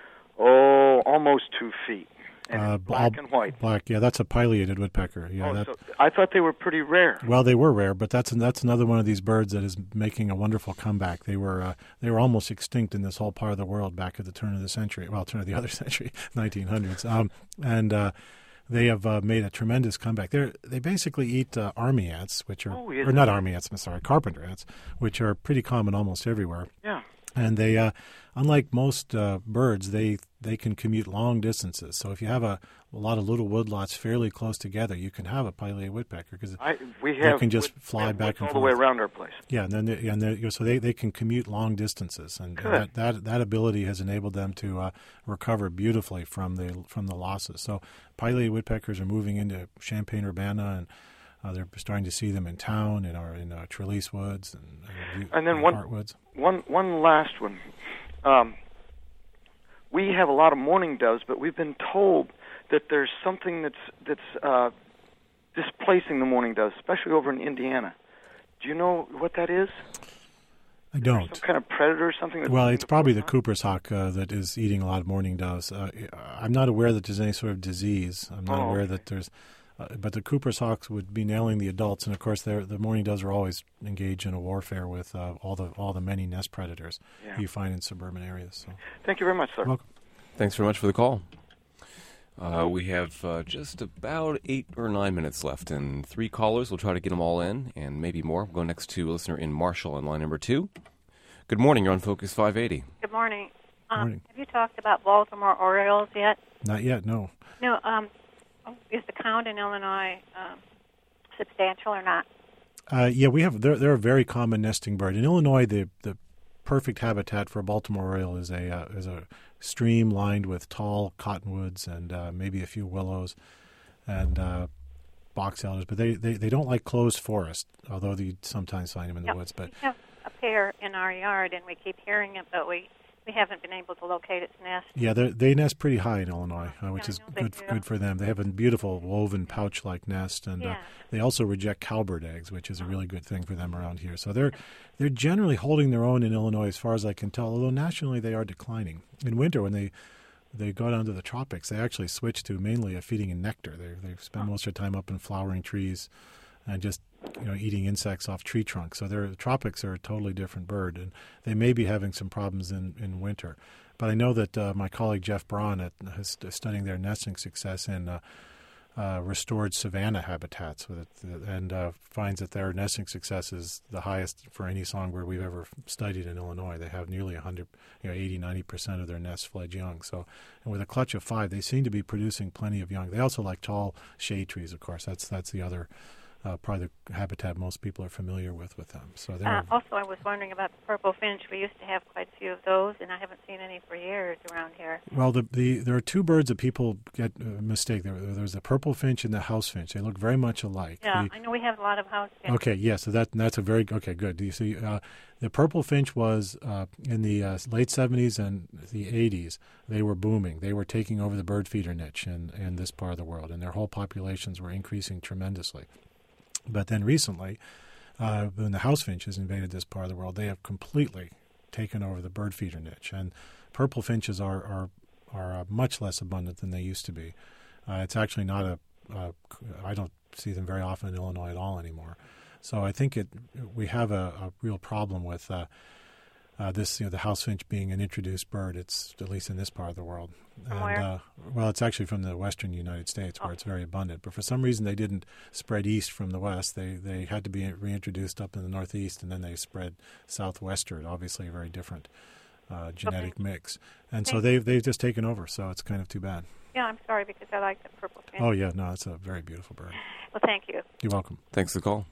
oh, almost two feet. And uh, black all, and white. Black, yeah, that's a pileated woodpecker. Yeah, oh, that, so I thought they were pretty rare. Well, they were rare, but that's that's another one of these birds that is making a wonderful comeback. They were uh, they were almost extinct in this whole part of the world back at the turn of the century. Well, turn of the other century, nineteen hundreds, um, and uh, they have uh, made a tremendous comeback. They they basically eat uh, army ants, which are oh, yes. or not army ants. I'm sorry, carpenter ants, which are pretty common almost everywhere. Yeah. And they, uh, unlike most uh, birds, they they can commute long distances. So if you have a, a lot of little woodlots fairly close together, you can have a pileated woodpecker because we they have can just wood, fly back and all forth the way around our place. Yeah, and then they, and they, so they, they can commute long distances, and, and that, that that ability has enabled them to uh, recover beautifully from the from the losses. So pileated woodpeckers are moving into Champaign-Urbana, and uh, they're starting to see them in town, in our in uh, Trelease Woods, and, and, and then and one Heartwoods. one one last one. Um, we have a lot of mourning doves, but we've been told that there's something that's that's uh, displacing the mourning doves, especially over in Indiana. Do you know what that is? I don't. Some kind of predator or something? That's Well, it's probably the Cooper's hawk uh, that is eating a lot of mourning doves. Uh, I'm not aware that there's any sort of disease. I'm not Oh, aware okay. that there's... Uh, but the Cooper's hawks would be nailing the adults, and of course, they're, the mourning doves are always engaged in a warfare with uh, all the all the many nest predators Yeah. you find in suburban areas. So. Thank you very much, sir. Welcome. Thanks very much for the call. Uh, we have uh, just about eight or nine minutes left, and three callers. We'll try to get them all in, and maybe more. We'll go next to a listener in Marshall on line number two. Good morning. You're on Focus five eighty. Good morning. Um, Morning. Have you talked about Baltimore Orioles yet? Not yet, no. No. Um, is the count in Illinois um, substantial or not? Uh, yeah, we have. They're, they're a very common nesting bird in Illinois. The the perfect habitat for a Baltimore oriole is a uh, is a stream lined with tall cottonwoods and uh, maybe a few willows and uh, box elders. But they, they, they don't like closed forest, although you sometimes find them in the Yep. woods. But We have a pair in our yard, and we keep hearing it, but we, we haven't been able to locate its nest. yeah, they they nest pretty high in Illinois, uh, which I is know they good do. good for them. They have a beautiful woven pouch-like nest, and uh, Yeah. they also reject cowbird eggs, which is a really good thing for them around here. So they're they're generally holding their own in Illinois, as far as I can tell. Although nationally they are declining. In winter, when they they go down to the tropics, they actually switch to mainly a feeding in nectar. They they spend most of their time up in flowering trees, and just you know eating insects off tree trunks. So their tropics are a totally different bird, and they may be having some problems in, in winter. But I know that uh, my colleague Jeff Braun at, is studying their nesting success in uh, uh, restored savanna habitats, with it, and uh, finds that their nesting success is the highest for any songbird we've ever studied in Illinois. They have nearly one hundred, you know, eighty, ninety percent of their nests fledged young. So, and with a clutch of five, they seem to be producing plenty of young. They also like tall shade trees, of course. That's that's the other uh, probably the habitat most people are familiar with with them. So they're Uh, also, I was wondering about the purple finch. We used to have quite a few of those, and I haven't seen any for years around here. Well, the, the there are two birds that people get uh, mistake. There, there's the purple finch and the house finch. They look very much alike. Yeah, The- I know we have a lot of house finches. okay, yeah. So that that's a very okay, good. Do you see? Uh, the purple finch was uh, in the uh, late seventies and the eighties. They were booming. They were taking over the bird feeder niche in in this part of the world, and their whole populations were increasing tremendously. But then recently, uh, when the house finches invaded this part of the world, they have completely taken over the bird feeder niche, and purple finches are are are uh, much less abundant than they used to be. Uh, it's actually not a. Uh, I don't see them very often in Illinois at all anymore. So I think it we have a, a real problem with uh, uh, this. You know, the house finch being an introduced bird. It's at least in this part of the world. From and, where? Uh, well, it's actually from the western United States, where it's very abundant. But for some reason, they didn't spread east from the west. They they had to be reintroduced up in the northeast, and then they spread southwestward. Obviously, a very different uh, genetic Okay. mix. And so Thank- they've they've just taken over. So it's kind of too bad. Yeah, I'm sorry because I like the purple finch. Oh yeah, no, it's a very beautiful bird. Well, thank you. You're welcome. Thanks for the call.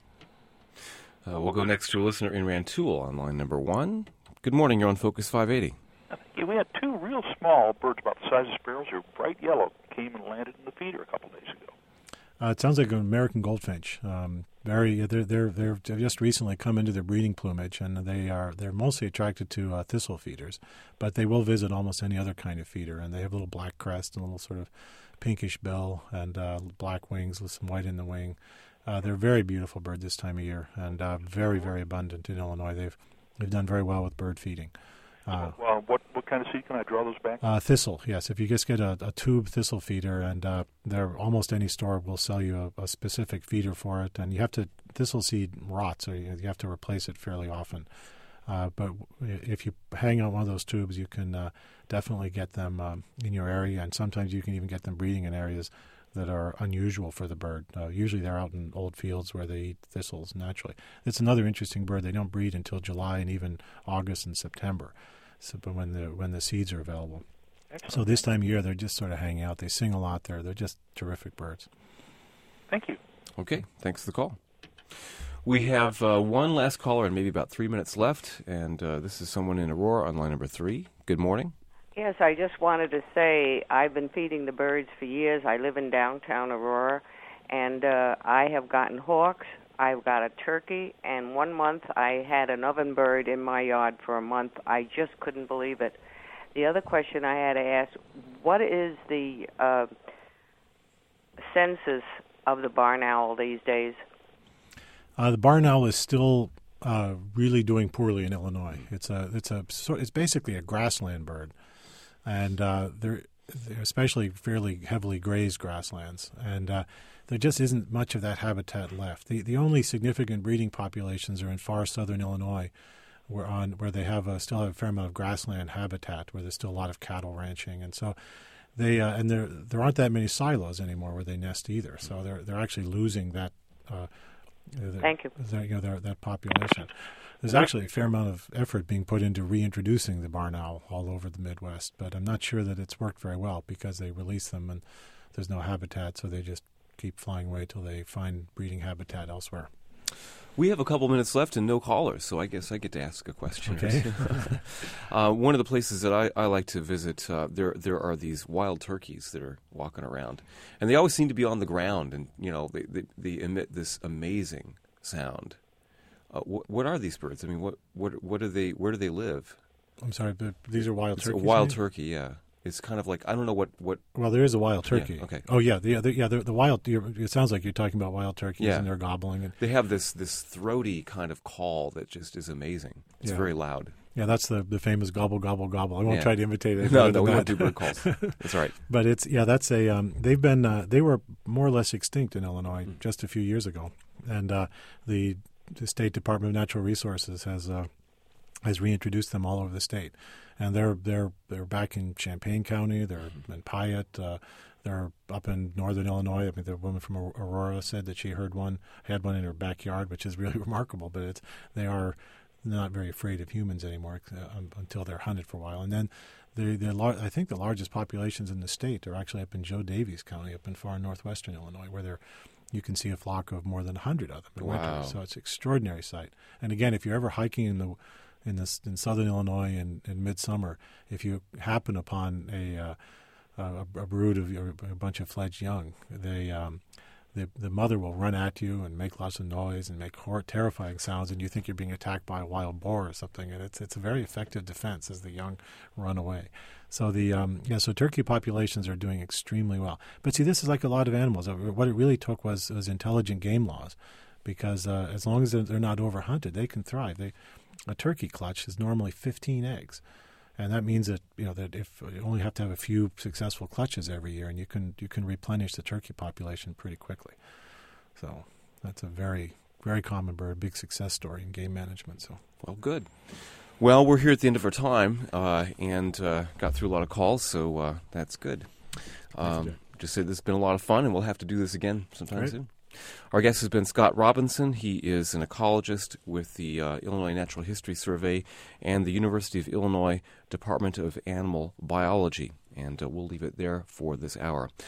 Uh, we'll go next to a listener in Rantoul on line number one. Good morning. You're on Focus five eighty. Yeah, we had two real small birds about the size of sparrows. They were bright yellow. Came and landed in the feeder a couple days ago. Uh, it sounds like an American goldfinch. Um, very, they're they're they're they've just recently come into their breeding plumage, and they are they're mostly attracted to uh, thistle feeders, but they will visit almost any other kind of feeder. And they have a little black crest and a little sort of pinkish bill and uh, black wings with some white in the wing. Uh, they're a very beautiful bird this time of year, and uh, very very abundant in Illinois. They've they've done very well with bird feeding. Uh, Well, what what kind of seed can I draw those back? Uh, thistle, yes. If you just get a, a tube thistle feeder, and uh, there almost any store will sell you a, a specific feeder for it, and you have to thistle seed rots, so you, you have to replace it fairly often. Uh, but if you hang on one of those tubes, you can uh, definitely get them um, in your area, and sometimes you can even get them breeding in areas that are unusual for the bird. Uh, usually they're out in old fields where they eat thistles naturally. It's another interesting bird. They don't breed until July and even August and September, so, but when the when the seeds are available. Excellent. So this time of year, they're just sort of hanging out. They sing a lot there. They're just terrific birds. Thank you. Okay, thanks for the call. We have uh, one last caller and maybe about three minutes left, and uh, this is someone in Aurora on line number three. Good morning. Yes, I just wanted to say I've been feeding the birds for years. I live in downtown Aurora, and uh, I have gotten hawks. I've got a turkey, and one month I had an ovenbird in my yard for a month. I just couldn't believe it. The other question I had to ask, what is the uh, census of the barn owl these days? Uh, the barn owl is still uh, really doing poorly in Illinois. It's a it's a so it's basically a grassland bird, and uh, they're, they're especially fairly heavily grazed grasslands, and uh, there just isn't much of that habitat left. The the only significant breeding populations are in far southern Illinois, where on where they have a, still have a fair amount of grassland habitat, where there's still a lot of cattle ranching, and so they uh, and there there aren't that many silos anymore where they nest either. So they're they're actually losing that. Uh, The, Thank you. The, you know, their, that population. There's actually a fair amount of effort being put into reintroducing the barn owl all over the Midwest, but I'm not sure that it's worked very well because they release them and there's no habitat, so they just keep flying away till they find breeding habitat elsewhere. We have a couple minutes left and no callers, so I guess I get to ask a question. Okay. uh, one of the places that I, I like to visit, uh, there there are these wild turkeys that are walking around, and they always seem to be on the ground, and you know they they, they emit this amazing sound. Uh, wh- what are these birds? I mean, what what what do they? Where do they live? I'm sorry, but these are wild it's turkeys. A wild maybe? turkey, yeah. It's kind of like I don't know what, what. Well, there is a wild turkey. Yeah, okay. Oh yeah, the, the yeah the, the wild. It sounds like you're talking about wild turkeys, yeah. and they're gobbling. And, they have this this throaty kind of call that just is amazing. It's yeah. very loud. Yeah, that's the, the famous gobble gobble gobble. I won't yeah. try to imitate it. No, no, we that. won't do bird calls. That's right. But it's yeah, that's a. Um, they've been uh, they were more or less extinct in Illinois mm. just a few years ago, and uh, the, the State Department of Natural Resources has uh, has reintroduced them all over the state. And they're they're they're back in Champaign County. They're in Piatt. Uh, they're up in northern Illinois. I mean, the woman from Aurora said that she heard one, had one in her backyard, which is really remarkable. But it's they are not very afraid of humans anymore uh, until they're hunted for a while. And then the the lar- I think the largest populations in the state are actually up in Joe Daviess County, up in far northwestern Illinois, where they're you can see a flock of more than a hundred of them in wow. winter. So it's an extraordinary sight. And again, if you're ever hiking in the in this in southern Illinois in, in midsummer, if you happen upon a uh, a, a brood of a bunch of fledged young, they um, the the mother will run at you and make lots of noise and make horror, terrifying sounds, and you think you're being attacked by a wild boar or something, and it's it's a very effective defense as the young run away. So the um, yeah, so turkey populations are doing extremely well. But see, this is like a lot of animals. What it really took was was intelligent game laws, because uh, as long as they're not overhunted, they can thrive. They A turkey clutch is normally fifteen eggs, and that means that you know that if you only have to have a few successful clutches every year, and you can you can replenish the turkey population pretty quickly. So that's a very very common bird, big success story in game management. So well, good. Well, we're here at the end of our time, uh, and uh, got through a lot of calls, so uh, that's good. Um, just said this has been a lot of fun, and we'll have to do this again sometime right. soon. Our guest has been Scott Robinson. He is an ecologist with the uh, Illinois Natural History Survey and the University of Illinois Department of Animal Biology. And uh, we'll leave it there for this hour.